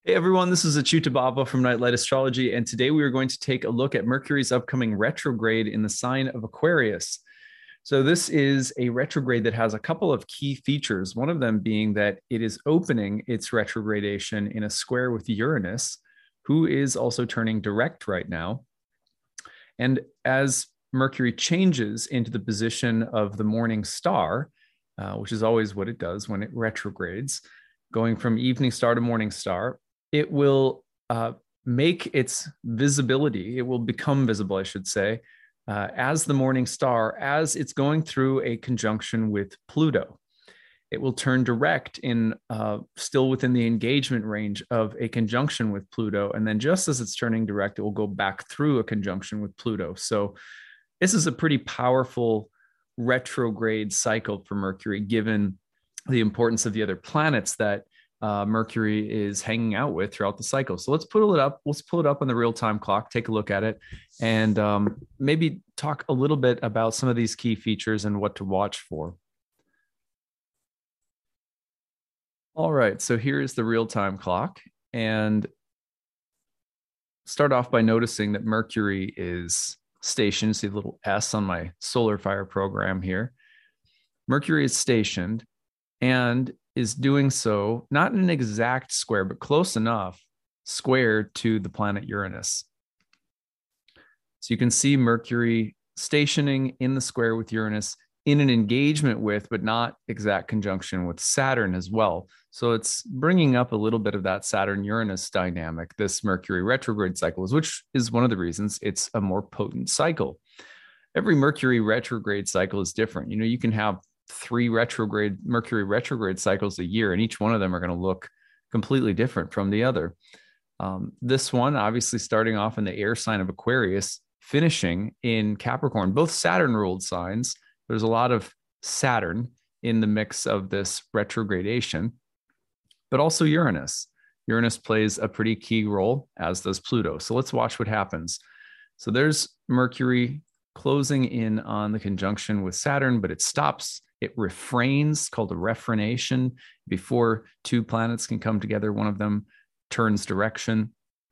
Hey everyone, this is Achuta Baba from Nightlight Astrology, and today we are going to take a look at Mercury's upcoming retrograde in the sign of Aquarius. So, this is a retrograde that has a couple of key features, one of them being that it is opening its retrogradation in a square with Uranus, who is also turning direct right now. And as Mercury changes into the position of the morning star, which is always what it does when it retrogrades, going from evening star to morning star, it will make its visibility, it will become visible, I should say, as the morning star, as it's going through a conjunction with Pluto. It will turn direct in still within the engagement range of a conjunction with Pluto. And then just as it's turning direct, it will go back through a conjunction with Pluto. So this is a pretty powerful retrograde cycle for Mercury, given the importance of the other planets that Mercury is hanging out with throughout the cycle. So let's pull it up. Let's pull it up on the real-time clock, take a look at it, and maybe talk a little bit about some of these key features and what to watch for. All right, so here's the real-time clock, and start off by noticing that Mercury is stationed. See the little S on my solar fire program here. Mercury is stationed and is doing so not in an exact square, but close enough square to the planet Uranus. So you can see Mercury stationing in the square with Uranus, in an engagement with, but not exact conjunction with Saturn as well. So it's bringing up a little bit of that Saturn-Uranus dynamic, this Mercury retrograde cycle, which is one of the reasons it's a more potent cycle. Every Mercury retrograde cycle is different. You know, you can have three Mercury retrograde cycles a year, and each one of them are going to look completely different from the other. This one, obviously starting off in the air sign of Aquarius, finishing in Capricorn, both Saturn-ruled signs. There's a lot of Saturn in the mix of this retrogradation, but also Uranus. Uranus plays a pretty key role, as does Pluto. So let's watch what happens. So there's Mercury closing in on the conjunction with Saturn, but it stops. It refrains, called a refrenation. Before two planets can come together, one of them turns direction.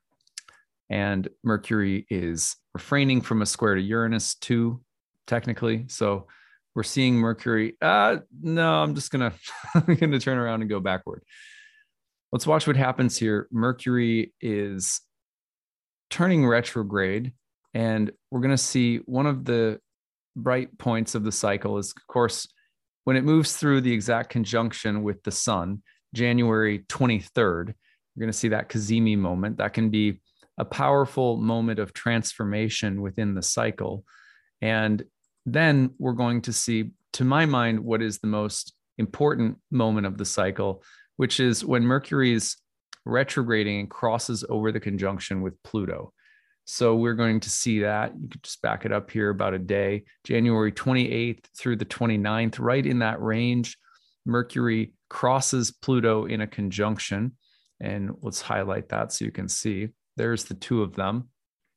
And Mercury is refraining from a square to Uranus too, technically. So we're seeing Mercury, no, I'm just gonna turn around and go backward. Let's watch what happens here. Mercury is turning retrograde, and we're gonna see one of the bright points of the cycle is, of course, when it moves through the exact conjunction with the sun, January 23rd, you're going to see that Cazimi moment. That can be a powerful moment of transformation within the cycle. And then we're going to see, to my mind, what is the most important moment of the cycle, which is when Mercury is retrograding and crosses over the conjunction with Pluto. So we're going to see that. You could just back it up here about a day, January 28th through the 29th, right in that range. Mercury crosses Pluto in a conjunction. And let's highlight that so you can see. There's the two of them.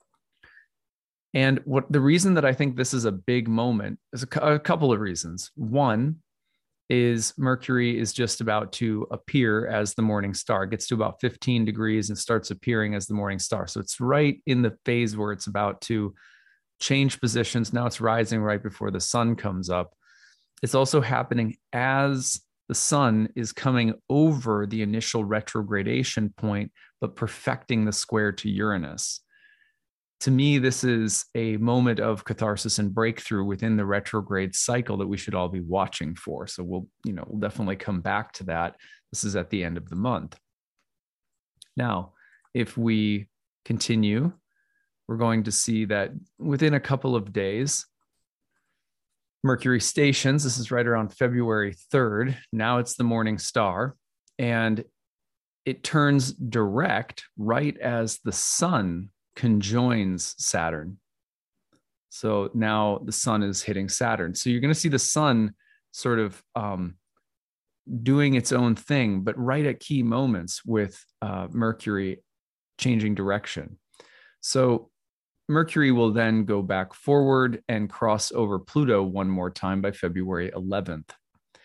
And what the reason that I think this is a big moment is a couple of reasons. One is Mercury is just about to appear as the morning star. It gets to about 15 degrees and starts appearing as the morning star. So it's right in the phase where it's about to change positions. Now it's rising right before the sun comes up. It's also happening as the sun is coming over the initial retrogradation point, but perfecting the square to Uranus. To me, this is a moment of catharsis and breakthrough within the retrograde cycle that we should all be watching for. So we'll definitely come back to that. This is at the end of the month. Now, if we continue, we're going to see that within a couple of days, Mercury stations. This is right around February 3rd. Now it's the morning star, and it turns direct right as the sun conjoins Saturn. So now the sun is hitting Saturn. So you're going to see the sun sort of doing its own thing, but right at key moments with Mercury changing direction. So Mercury will then go back forward and cross over Pluto one more time by February 11th.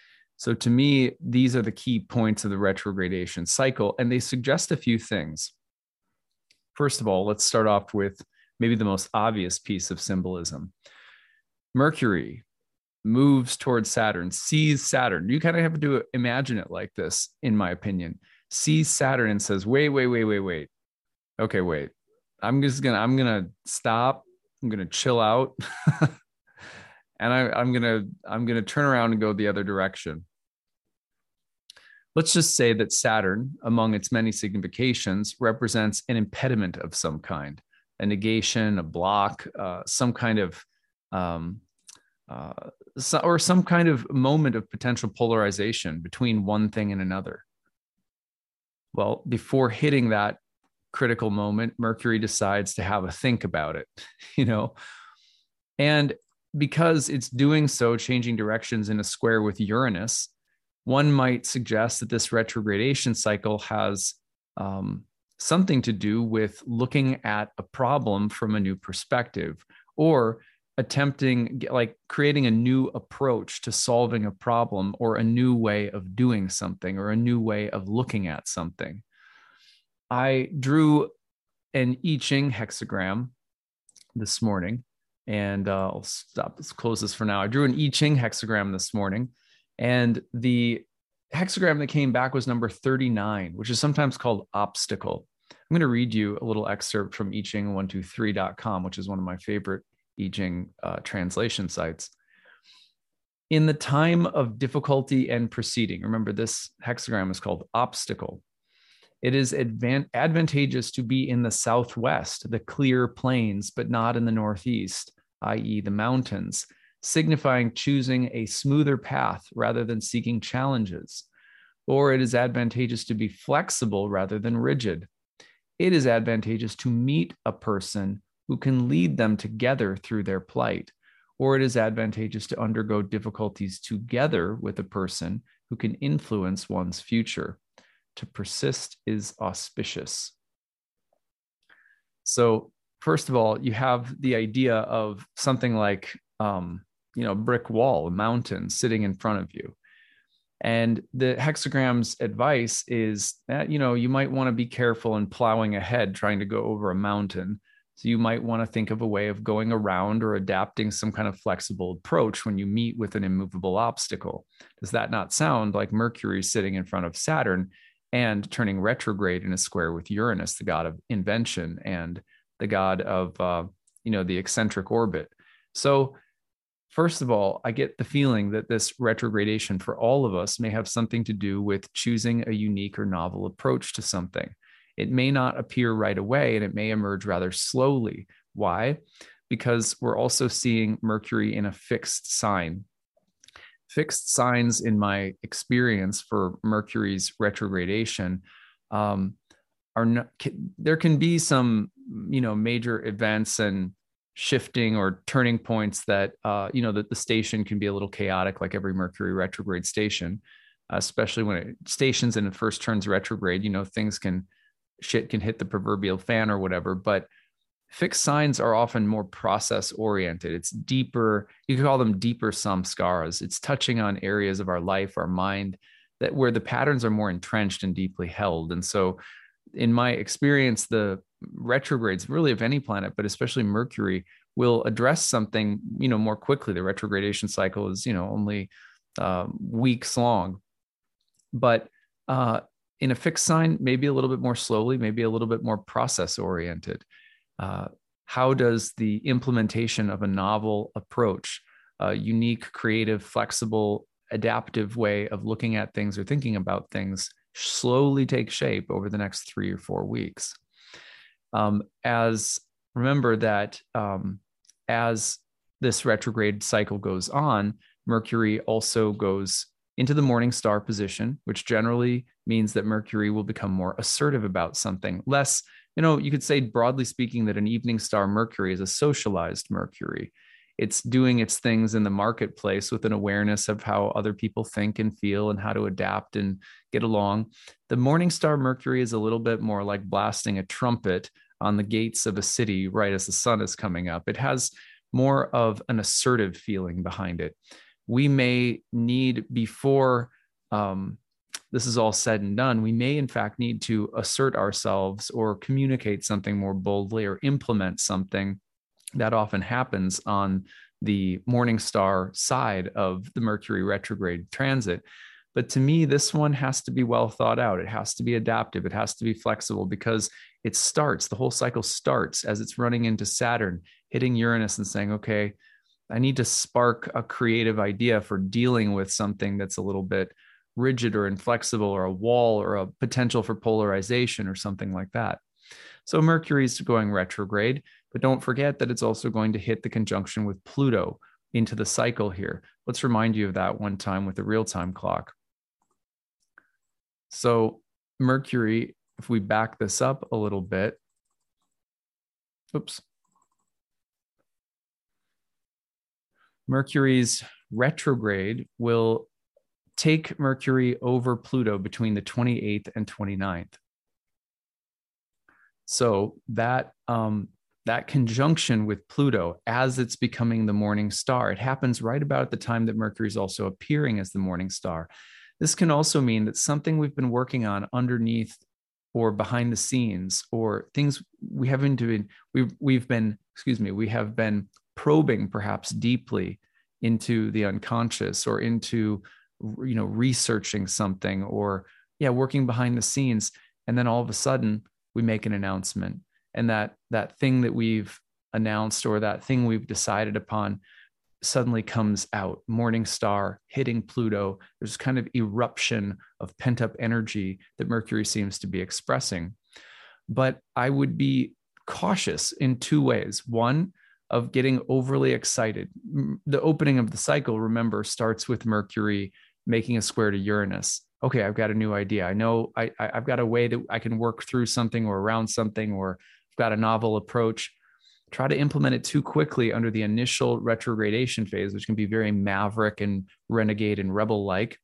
So to me, these are the key points of the retrogradation cycle, and they suggest a few things. First of all, let's start off with maybe the most obvious piece of symbolism. Mercury moves towards Saturn, sees Saturn. You kind of have to imagine it like this, in my opinion. Sees Saturn and says, wait. Okay, wait. I'm gonna stop. I'm gonna chill out. And I'm gonna turn around and go the other direction. Let's just say that Saturn, among its many significations, represents an impediment of some kind, a negation, a block, some kind of or some kind of moment of potential polarization between one thing and another. Well, before hitting that critical moment, Mercury decides to have a think about it, and because it's doing so, changing directions in a square with Uranus, one might suggest that this retrogradation cycle has something to do with looking at a problem from a new perspective, or attempting, like creating a new approach to solving a problem, or a new way of doing something, or a new way of looking at something. I drew an I Ching hexagram this morning, and let's close this for now. I drew an I Ching hexagram this morning, and the hexagram that came back was number 39, which is sometimes called obstacle. I'm going to read you a little excerpt from iching123.com, which is one of my favorite I Ching translation sites. In the time of difficulty and proceeding, remember this hexagram is called obstacle. It is advantageous to be in the southwest, the clear plains, but not in the northeast, i.e., the mountains, signifying choosing a smoother path rather than seeking challenges. Or it is advantageous to be flexible rather than rigid. It is advantageous to meet a person who can lead them together through their plight. Or it is advantageous to undergo difficulties together with a person who can influence one's future. To persist is auspicious. So first of all, you have the idea of something like, brick wall, a mountain sitting in front of you. And the hexagram's advice is that, you might want to be careful in plowing ahead, trying to go over a mountain. So you might want to think of a way of going around or adapting some kind of flexible approach when you meet with an immovable obstacle. Does that not sound like Mercury sitting in front of Saturn and turning retrograde in a square with Uranus, the god of invention and the god of, the eccentric orbit? So first of all, I get the feeling that this retrogradation for all of us may have something to do with choosing a unique or novel approach to something. It may not appear right away, and it may emerge rather slowly. Why? Because we're also seeing Mercury in a fixed sign. Fixed signs, in my experience for Mercury's retrogradation, are not, there can be some, major events and shifting or turning points that, that the station can be a little chaotic, like every Mercury retrograde station, especially when it stations and it first turns retrograde, shit can hit the proverbial fan or whatever. But fixed signs are often more process oriented. It's deeper. You could call them deeper samskaras. It's touching on areas of our life, our mind, that where the patterns are more entrenched and deeply held. And so in my experience, the retrogrades really of any planet, but especially Mercury, will address something, more quickly. The retrogradation cycle is, only weeks long. But in a fixed sign, maybe a little bit more slowly, maybe a little bit more process oriented. How does the implementation of a novel approach, a unique, creative, flexible, adaptive way of looking at things or thinking about things slowly take shape over the next 3 or 4 weeks? Remember that as this retrograde cycle goes on, Mercury also goes into the morning star position, which generally means that Mercury will become more assertive about something. Less, you could say broadly speaking that an evening star Mercury is a socialized Mercury. It's doing its things in the marketplace with an awareness of how other people think and feel and how to adapt and get along. The morning star Mercury is a little bit more like blasting a trumpet on the gates of a city right as the sun is coming up. It has more of an assertive feeling behind it. we may need, before this is all said and done, we may in fact need to assert ourselves or communicate something more boldly or implement something. That often happens on the morning star side of the Mercury retrograde transit. But to me, this one has to be well thought out. It has to be adaptive. It has to be flexible, because the whole cycle starts as it's running into Saturn, hitting Uranus and saying, okay, I need to spark a creative idea for dealing with something that's a little bit rigid or inflexible, or a wall, or a potential for polarization or something like that. So Mercury's going retrograde, but don't forget that it's also going to hit the conjunction with Pluto into the cycle here. Let's remind you of that one time with the real-time clock. So Mercury, if we back this up a little bit, Mercury's retrograde will take Mercury over Pluto between the 28th and 29th. So that conjunction with Pluto, as it's becoming the morning star, it happens right about at the time that Mercury is also appearing as the morning star. This can also mean that something we've been working on underneath or behind the scenes, or things we have been probing perhaps deeply into the unconscious, or into researching something, or working behind the scenes, and then all of a sudden we make an announcement, and that thing that we've announced, or that thing we've decided upon, suddenly comes out. Morning star hitting Pluto. There's kind of eruption of pent-up energy that Mercury seems to be expressing. But I would be cautious in two ways. One, of getting overly excited. The opening of the cycle, remember, starts with Mercury making a square to Uranus. Okay, I've got a new idea. I know I've got a way that I can work through something, or around something, or I've got a novel approach. Try to implement it too quickly under the initial retrogradation phase, which can be very maverick and renegade and rebel-like.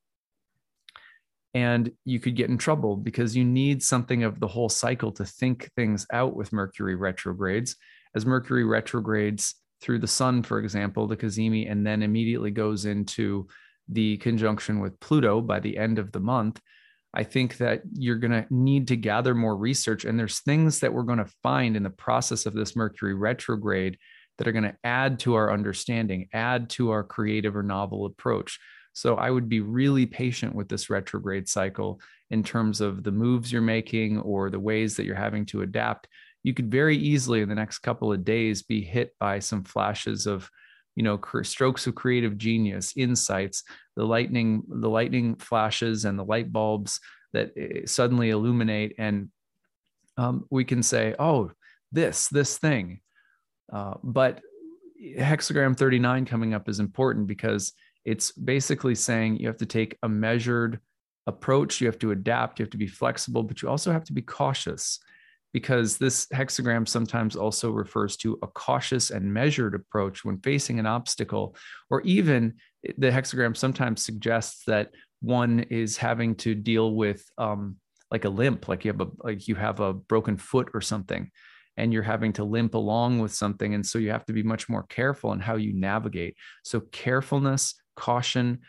And you could get in trouble, because you need something of the whole cycle to think things out with Mercury retrogrades. As Mercury retrogrades through the sun, for example, the cazimi, and then immediately goes into the conjunction with Pluto by the end of the month, I think that you're going to need to gather more research. And there's things that we're going to find in the process of this Mercury retrograde that are going to add to our understanding, add to our creative or novel approach. So I would be really patient with this retrograde cycle in terms of the moves you're making, or the ways that you're having to adapt. You could very easily in the next couple of days be hit by some flashes of, strokes of creative genius, insights, the lightning flashes and the light bulbs that suddenly illuminate. And we can say, oh, this thing. But hexagram 39 coming up is important, because it's basically saying you have to take a measured approach. You have to adapt. You have to be flexible, but you also have to be cautious, because this hexagram sometimes also refers to a cautious and measured approach when facing an obstacle, or even the hexagram sometimes suggests that one is having to deal with like a limp, like you have a broken foot or something, and you're having to limp along with something. And so you have to be much more careful in how you navigate. So carefulness, caution,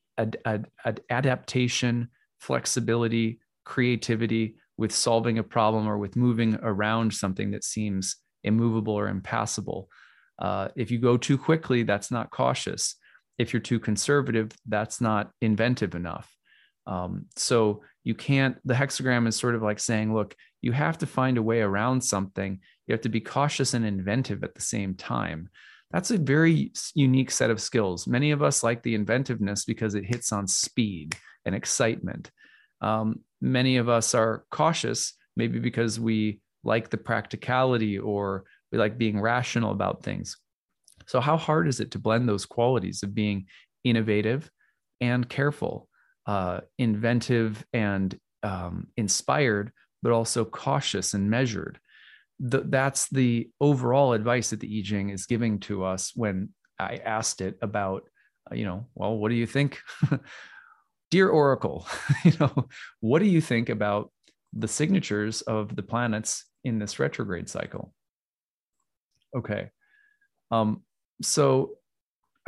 adaptation, flexibility, creativity with solving a problem, or with moving around something that seems immovable or impassable. If you go too quickly, that's not cautious. If you're too conservative, that's not inventive enough. So you can't, the hexagram is sort of like saying, look, you have to find a way around something. You have to be cautious and inventive at the same time. That's a very unique set of skills. Many of us like the inventiveness because it hits on speed and excitement. Many of us are cautious, maybe because we like the practicality, or we like being rational about things. So how hard is it to blend those qualities of being innovative and careful, inventive and inspired, but also cautious and measured? That's the overall advice that the I Ching is giving to us when I asked it about, well, what do you think? Dear Oracle, what do you think about the signatures of the planets in this retrograde cycle? Okay. So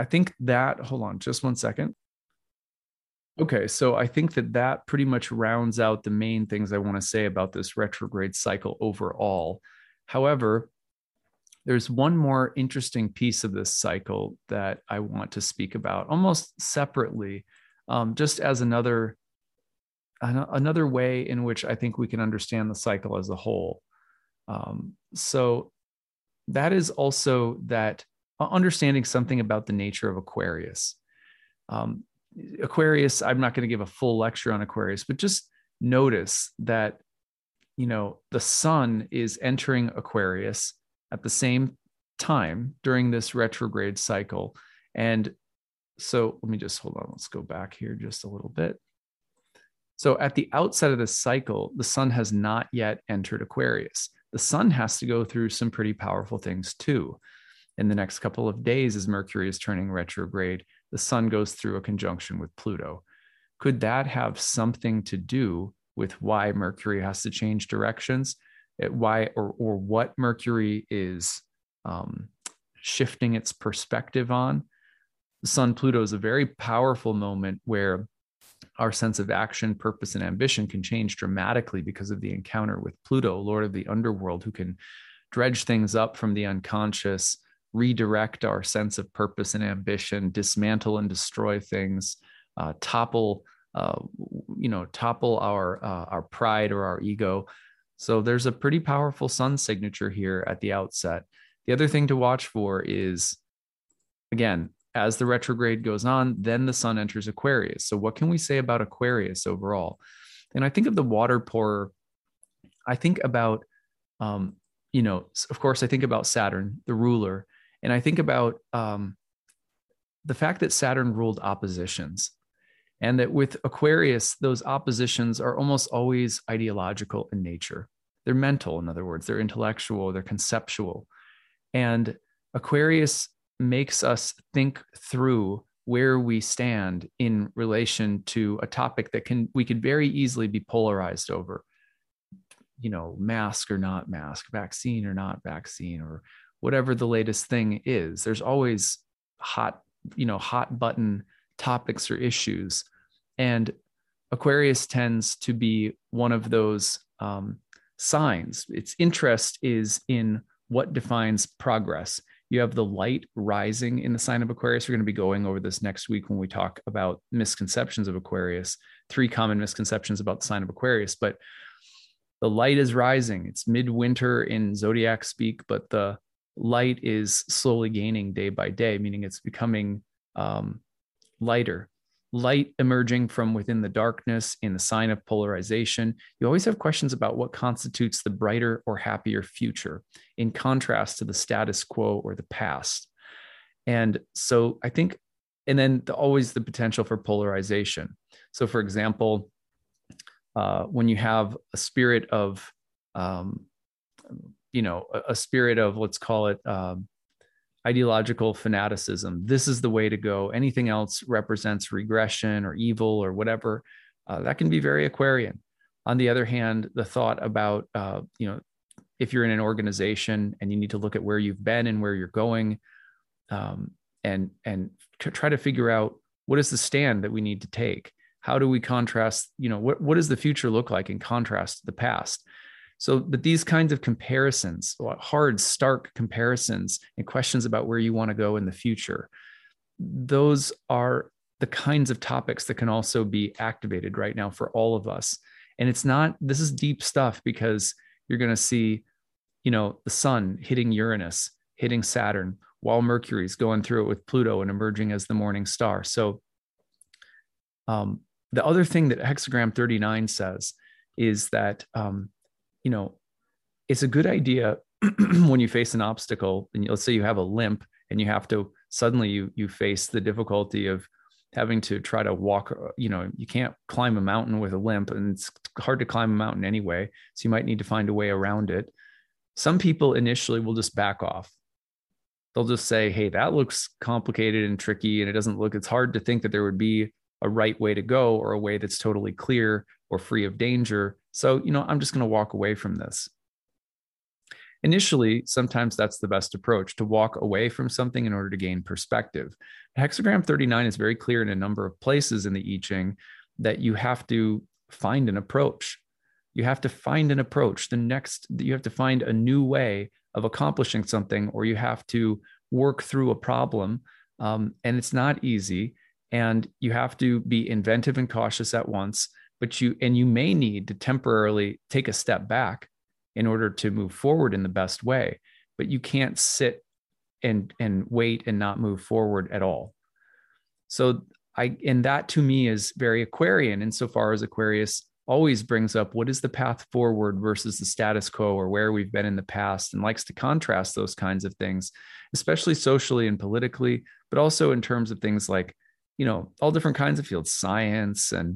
I think that, hold on just one second. Okay, so I think that that pretty much rounds out the main things I want to say about this retrograde cycle overall. However, there's one more interesting piece of this cycle that I want to speak about almost separately, just as another way in which I think we can understand the cycle as a whole. So that is also that understanding something about the nature of Aquarius. Aquarius, I'm not going to give a full lecture on Aquarius, but just notice that, the sun is entering Aquarius at the same time during this retrograde cycle. And so let me just hold on. Let's go back here just a little bit. So at the outset of this cycle, the sun has not yet entered Aquarius. The sun has to go through some pretty powerful things too. In the next couple of days, as Mercury is turning retrograde, the sun goes through a conjunction with Pluto. Could that have something to do with why Mercury has to change directions? Why or what Mercury is shifting its perspective on? The sun Pluto is a very powerful moment where our sense of action, purpose, and ambition can change dramatically because of the encounter with Pluto, Lord of the underworld, who can dredge things up from the unconscious, redirect our sense of purpose and ambition, dismantle and destroy things, topple our pride or our ego. So there's a pretty powerful sun signature here at the outset. The other thing to watch for is, again, as the retrograde goes on, then the sun enters Aquarius. So what can we say about Aquarius overall? And I think of the water pourer. I think about, of course, I think about Saturn, the ruler. And I think about the fact that Saturn ruled oppositions, and that with Aquarius, those oppositions are almost always ideological in nature. They're mental, in other words, they're intellectual, they're conceptual. And Aquarius makes us think through where we stand in relation to a topic that we could very easily be polarized over. Mask or not mask, vaccine or not vaccine, or whatever the latest thing is. There's always hot button topics or issues. And Aquarius tends to be one of those signs. Its interest is in what defines progress. You have the light rising in the sign of Aquarius. We're going to be going over this next week when we talk about misconceptions of Aquarius, 3 common misconceptions about the sign of Aquarius. But the light is rising. It's midwinter in zodiac speak, but the light is slowly gaining day by day, meaning it's becoming lighter. Light emerging from within the darkness in the sign of polarization. You always have questions about what constitutes the brighter or happier future in contrast to the status quo or the past. And so I think, and then always the potential for polarization. So for example, when you have a spirit of, a spirit of, let's call it, ideological fanaticism. This is the way to go. Anything else represents regression or evil or whatever. That can be very Aquarian. On the other hand, the thought about, if you're in an organization and you need to look at where you've been and where you're going, and try to figure out what is the stand that we need to take. How do we contrast? What does the future look like in contrast to the past? So, but these kinds of comparisons, hard, stark comparisons and questions about where you want to go in the future, those are the kinds of topics that can also be activated right now for all of us. And this is deep stuff, because you're going to see, the sun hitting Uranus, hitting Saturn, while Mercury's going through it with Pluto and emerging as the morning star. So the other thing that Hexagram 39 says is that, it's a good idea when you face an obstacle, and let's say you have a limp and you have to suddenly you face the difficulty of having to try to walk, you can't climb a mountain with a limp, and it's hard to climb a mountain anyway. So you might need to find a way around it. Some people initially will just back off. They'll just say, hey, that looks complicated and tricky, and it's hard to think that there would be a right way to go or a way that's totally clear or free of danger. So, I'm just going to walk away from this. initially, sometimes that's the best approach, to walk away from something in order to gain perspective. Hexagram 39 is very clear in a number of places in the I Ching that you have to find an approach. You have to find an approach. You have to find a new way of accomplishing something, or you have to work through a problem. And it's not easy. And you have to be inventive and cautious at once, but you may need to temporarily take a step back in order to move forward in the best way. But you can't sit and wait and not move forward at all. So and that to me is very Aquarian, insofar as Aquarius always brings up what is the path forward versus the status quo, or where we've been in the past, and likes to contrast those kinds of things, especially socially and politically, but also in terms of things like, all different kinds of fields, science and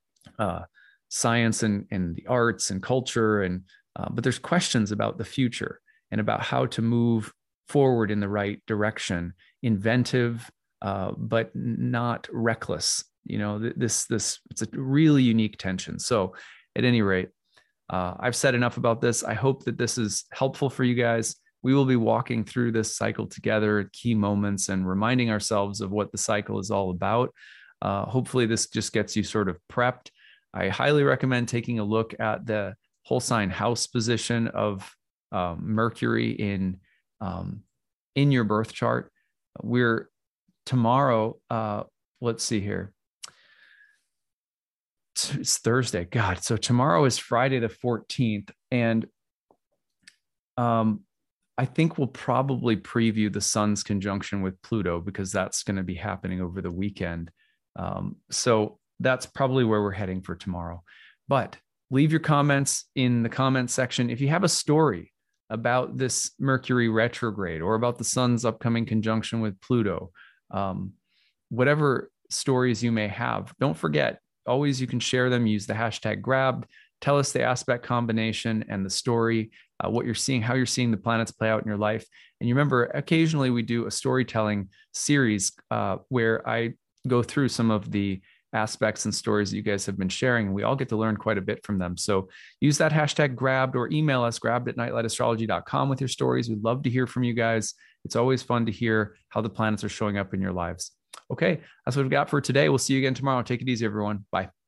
the arts and culture. But there's questions about the future and about how to move forward in the right direction, inventive, but not reckless. It's a really unique tension. So at any rate, I've said enough about this. I hope that this is helpful for you guys. We will be walking through this cycle together at key moments and reminding ourselves of what the cycle is all about. Hopefully this just gets you sort of prepped. I highly recommend taking a look at the whole sign house position of Mercury in your birth chart. We're tomorrow, let's see here. It's Thursday. God. So tomorrow is Friday the 14th. And I think we'll probably preview the sun's conjunction with Pluto, because that's going to be happening over the weekend. So that's probably where we're heading for tomorrow. But leave your comments in the comment section. If you have a story about this Mercury retrograde, or about the sun's upcoming conjunction with Pluto, whatever stories you may have, don't forget, always you can share them. Use the hashtag grabbed. Tell us the aspect combination and the story, what you're seeing, how you're seeing the planets play out in your life. And you remember, occasionally we do a storytelling series where I go through some of the aspects and stories that you guys have been sharing. And we all get to learn quite a bit from them. So use that hashtag grabbed, or email us grabbed@nightlightastrology.com with your stories. We'd love to hear from you guys. It's always fun to hear how the planets are showing up in your lives. Okay, that's what we've got for today. We'll see you again tomorrow. Take it easy, everyone. Bye.